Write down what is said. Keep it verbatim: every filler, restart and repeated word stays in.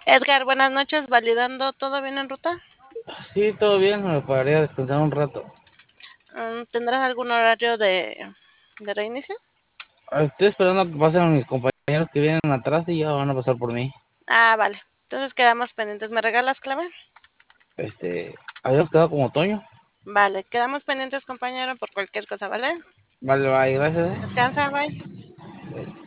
Edgar, buenas noches, validando, ¿todo bien en ruta? Sí, todo bien, me paré a descansar un rato. Mm, ¿Tendrás algún horario de, de reinicio? Estoy esperando a que pasen mis compañeros que vienen atrás y ya van a pasar por mí. Ah, vale. Entonces quedamos pendientes. ¿Me regalas clave? Este, habíamos quedado como otoño. Vale, quedamos pendientes, compañero, por cualquier cosa, ¿vale? Vale, bye, gracias. Descansa, bye. eh.